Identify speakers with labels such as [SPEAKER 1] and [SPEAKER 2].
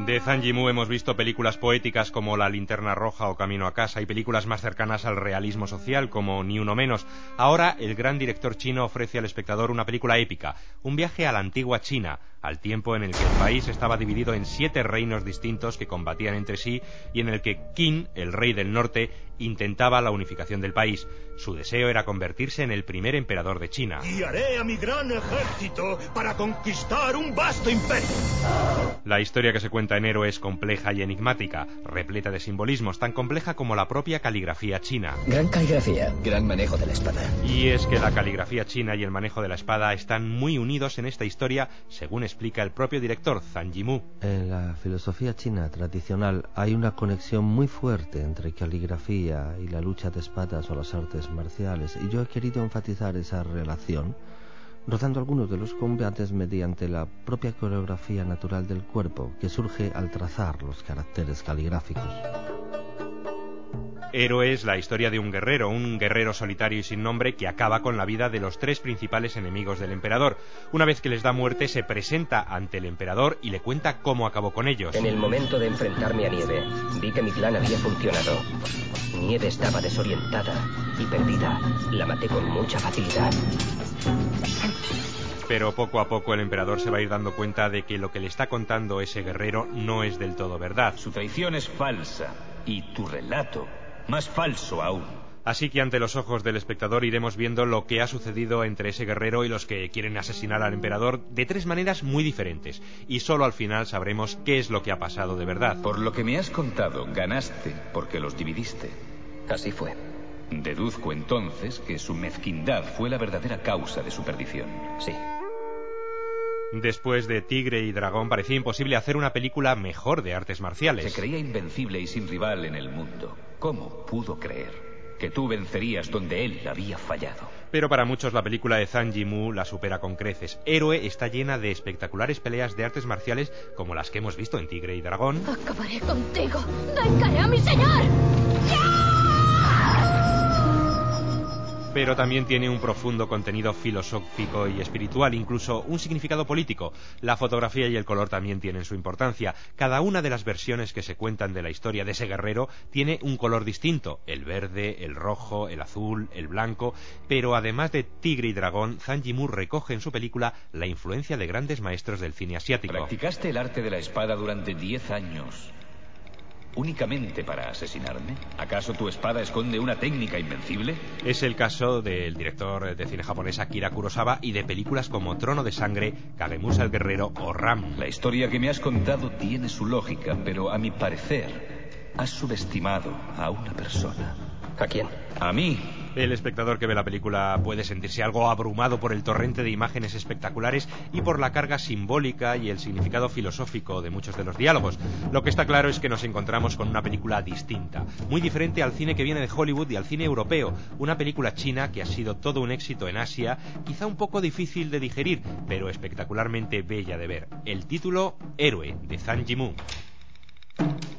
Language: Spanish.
[SPEAKER 1] De Zhang Yimou hemos visto películas poéticas como La linterna roja o Camino a casa y películas más cercanas al realismo social como Ni uno menos. Ahora el gran director chino ofrece al espectador una película épica, un viaje a la antigua China, al tiempo en el que el país estaba dividido en 7 reinos distintos que combatían entre sí y en el que Qin, el rey del norte, intentaba la unificación del país. Su deseo era convertirse en el primer emperador de China.
[SPEAKER 2] Guiaré a mi gran ejército para conquistar un vasto imperio.
[SPEAKER 1] La historia que se cuenta en Héroe es compleja y enigmática, repleta de simbolismos, tan compleja como la propia caligrafía china.
[SPEAKER 3] Gran caligrafía, gran manejo de la espada.
[SPEAKER 1] Y es que la caligrafía china y el manejo de la espada están muy unidos en esta historia, según explica el propio director Zhang Yimou.
[SPEAKER 4] En la filosofía china tradicional hay una conexión muy fuerte entre caligrafía y la lucha de espadas o las artes marciales, y yo he querido enfatizar esa relación, rodando algunos de los combates mediante la propia coreografía natural del cuerpo que surge al trazar los caracteres caligráficos.
[SPEAKER 1] Héroe es la historia de un guerrero solitario y sin nombre que acaba con la vida de los 3 principales enemigos del emperador. Una vez que les da muerte, se presenta ante el emperador y le cuenta cómo acabó con ellos.
[SPEAKER 3] En el momento de enfrentarme a Nieve, vi que mi plan había funcionado. Nieve estaba desorientada y perdida. La maté con mucha facilidad.
[SPEAKER 1] Pero poco a poco el emperador se va a ir dando cuenta de que lo que le está contando ese guerrero no es del todo verdad.
[SPEAKER 5] Su traición es falsa y tu relato más falso aún.
[SPEAKER 1] Así que ante los ojos del espectador iremos viendo lo que ha sucedido entre ese guerrero y los que quieren asesinar al emperador de 3 maneras muy diferentes. Y solo al final sabremos qué es lo que ha pasado de verdad.
[SPEAKER 5] Por lo que me has contado, ganaste porque los dividiste.
[SPEAKER 3] Así fue.
[SPEAKER 5] Deduzco entonces que su mezquindad fue la verdadera causa de su perdición.
[SPEAKER 3] Sí.
[SPEAKER 1] Después de Tigre y Dragón parecía imposible hacer una película mejor de artes marciales.
[SPEAKER 5] Se creía invencible y sin rival en el mundo. ¿Cómo pudo creer que tú vencerías donde él había fallado?
[SPEAKER 1] Pero para muchos la película de Zhang Yimou la supera con creces. Héroe está llena de espectaculares peleas de artes marciales como las que hemos visto en Tigre y Dragón.
[SPEAKER 6] Acabaré contigo. Vengaré a mi señor.
[SPEAKER 1] Pero también tiene un profundo contenido filosófico y espiritual, incluso un significado político. La fotografía y el color también tienen su importancia. Cada una de las versiones que se cuentan de la historia de ese guerrero tiene un color distinto: el verde, el rojo, el azul, el blanco. Pero además de Tigre y Dragón, Zhang Yimou recoge en su película la influencia de grandes maestros del cine asiático.
[SPEAKER 5] ¿Practicaste el arte de la espada durante 10 años? ¿Únicamente para asesinarme? ¿Acaso tu espada esconde una técnica invencible?
[SPEAKER 1] Es el caso del director de cine japonés Akira Kurosawa y de películas como Trono de Sangre, Kagemusa el Guerrero o Ram.
[SPEAKER 5] La historia que me has contado tiene su lógica, pero a mi parecer has subestimado a una persona.
[SPEAKER 3] ¿A quién?
[SPEAKER 5] A mí.
[SPEAKER 1] El espectador que ve la película puede sentirse algo abrumado por el torrente de imágenes espectaculares y por la carga simbólica y el significado filosófico de muchos de los diálogos. Lo que está claro es que nos encontramos con una película distinta, muy diferente al cine que viene de Hollywood y al cine europeo. Una película china que ha sido todo un éxito en Asia, quizá un poco difícil de digerir, pero espectacularmente bella de ver. El título, Héroe, de Zhang Yimou.